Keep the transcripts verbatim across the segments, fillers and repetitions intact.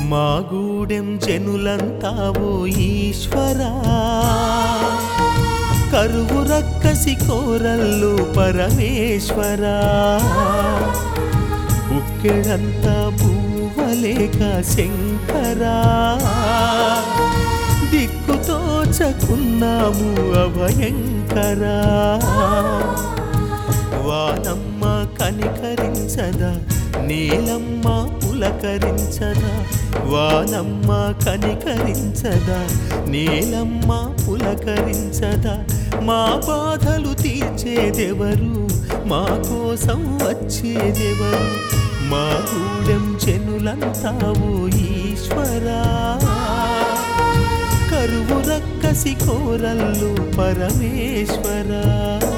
మా గూడెం జనులంతా ఓ ఈశ్వరా, కరువు రక్కసి కోరల్లు పరమేశ్వరా, బుక్కెడంతా పూవలేక శంకరా, దిక్కుతోచకున్నాము అభయంకరా. వానమ్మ కనికరించదా, నీలమ్మ పులకరించదా, వానమ్మ కనికరించదా, నీలమ్మ పులకరించదా, మా బాధలు తీర్చేదెవరు, మా కోసం వచ్చేదెవరు, మా గూడెం జనులంతా ఓ ఈశ్వరా, కరువు రక్కసి కోరల్లు పరమేశ్వరా.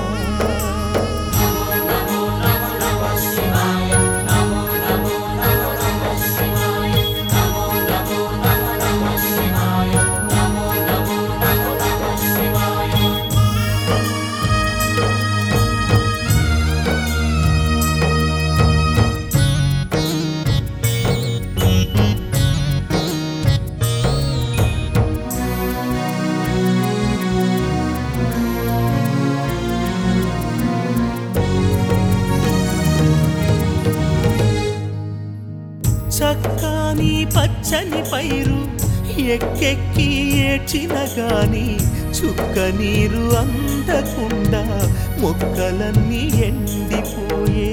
చక్కని పచ్చని పైరు ఎక్కెక్కి ఏడ్చిన గాని చుక్క నీరు అందకుండా మొక్కలన్నీ ఎండిపోయే.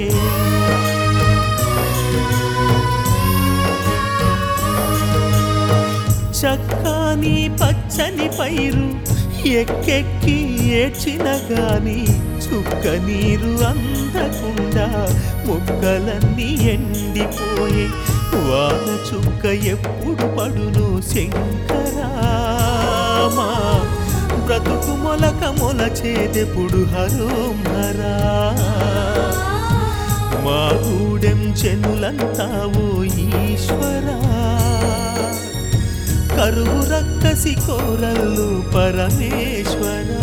చక్కని పచ్చని పైరు ఎక్కెక్కి ఏడ్చిన గాని చుక్క నీరు అందకుండా మొక్కలన్నీ ఎండిపోయే. వాన చుక్క ఎప్పుడు పడును శంకరా, మా బ్రతుకు మొలక మొలచేదెప్పుడు హరోం హరా. మా గూడెం జనులంతా ఓ ఈశ్వరా, కరువు రక్కసి కోరల్లు పరమేశ్వరా.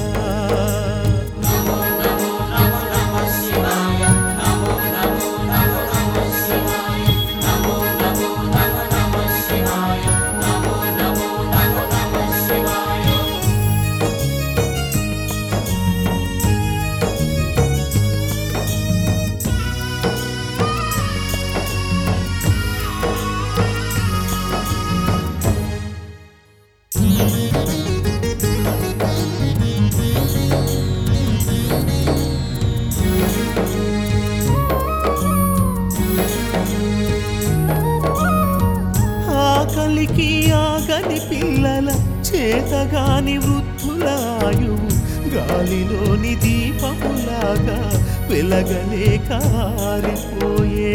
ఆకలికి ఆగని పిల్లల చేతగాని వృద్ధుల ఆయువు గాలిలోని దీపములాగా వెలగలేక ఆరిపోయే.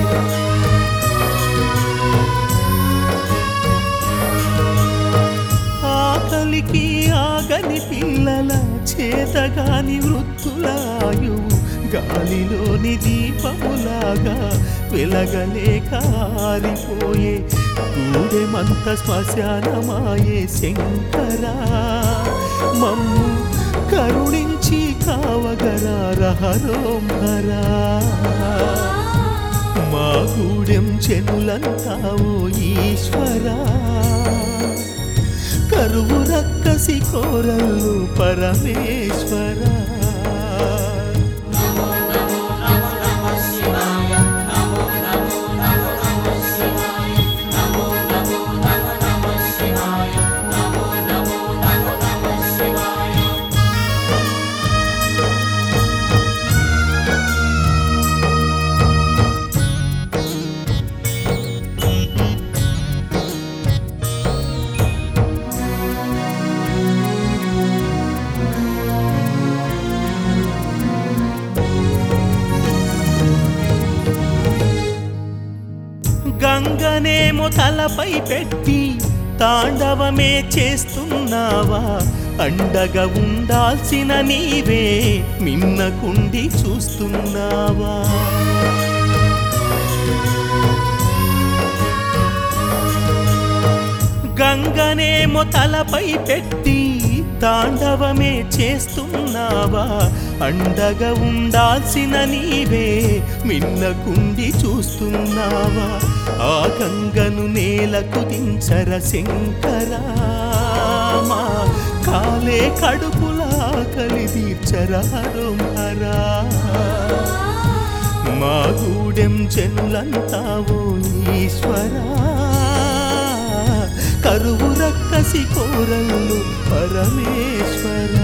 ఆకలికి ఆగని పిల్లల చేతగాని వృద్ధుల ఆయువు గాలిలోని దీపములాగా వెలగలేక ఆరిపోయే. గూడెమంత శ్మశానమాయే శంకరా, మమ్ము కరుణించి కావగరా హరోం హరా. మా గూడెం జనులంతా ఓ ఈశ్వరా, కరువు రక్కసి కోరల్లు పరమేశ్వరా. గంగనేమో తలపై పెట్టి తాండవమే చేస్తున్నావా, అండగా ఉండాల్సిన నీవే మిన్నకుండి చూస్తున్నావా. గంగనేమో తలపై పెట్టి తాండవమే చేస్తున్నావా, అండగా ఉండాల్సిన నీవే మిన్నకుండి చూస్తున్నావా. ఆ గంగను నేలకు దించర శంకరా మా కాలే కడుపులా కలి తీర్చర హరుహరా మా గూడెం జనులంతావో ఈశ్వరా కరువు రక్కసి కోరల్లు పరమేశ్వర